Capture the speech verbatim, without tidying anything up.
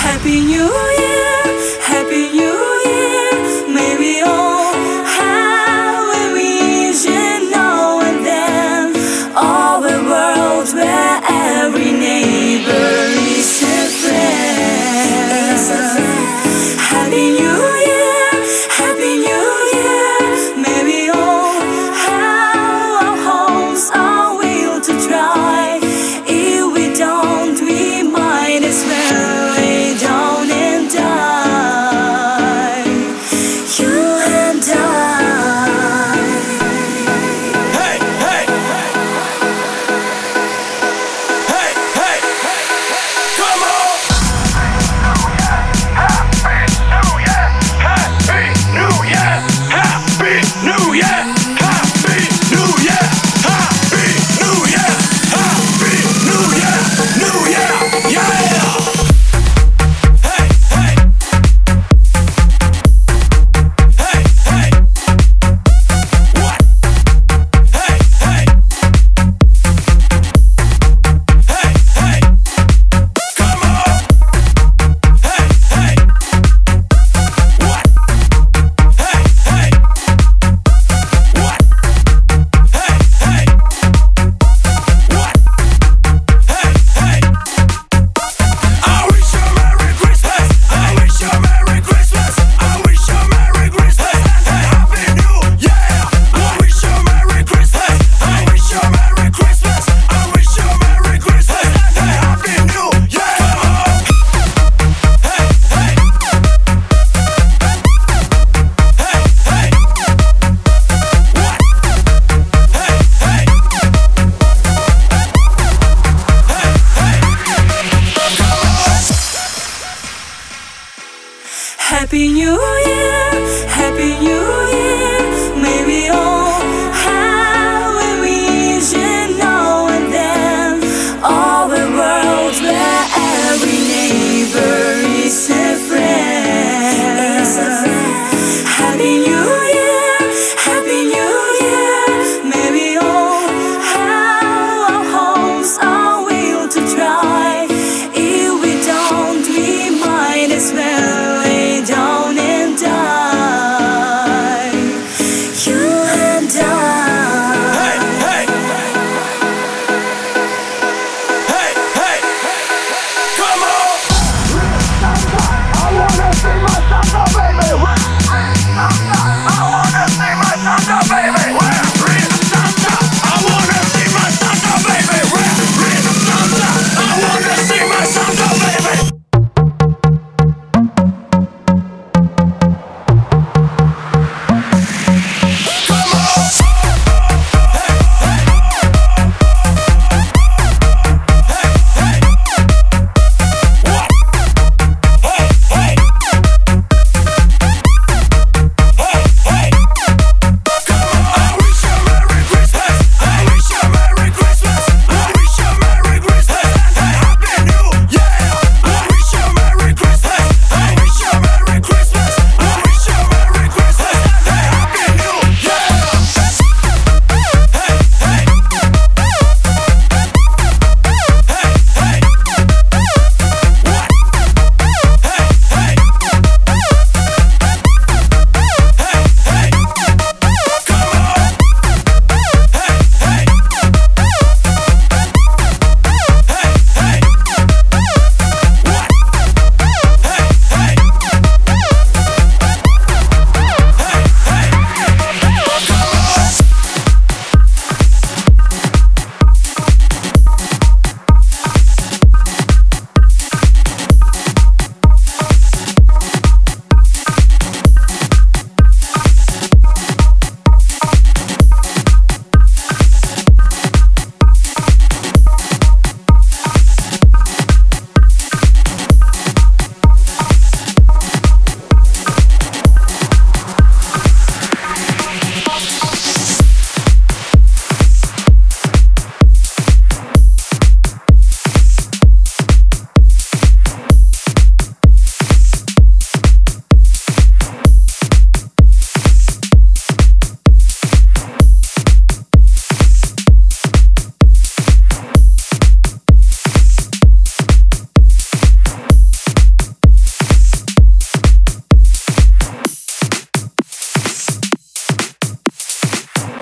Happy New Year, Happy New Year. May we all have a vision now and then of a world where every neighbor is a friend. Happy New Year, Happy New Year. May we all have our homes, our will to try. If we don't, we might as well lay down and die. You and I. Hey, hey, hey, hey, come on! Happy New Year, Happy New Year, Happy New Year, Happy New Year, Happy New Year, Happy New Year, New Year, yeah! Hey, hey, hey, hey, what? Hey, hey, hey, hey, come on! Hey, hey, what? Hey, hey, what? Hey, hey, what? Hey, hey, I wish you a Merry Christmas. I wish you a Merry Christmas. I wish you a Merry Christmas and Happy New Year. I wish you a Merry Christmas. I wish you a Merry Christmas. I wish you a Merry Christmas and Happy New Year. Hey, hey, hey, hey, what? Hey, hey, hey, hey, Happy New Year,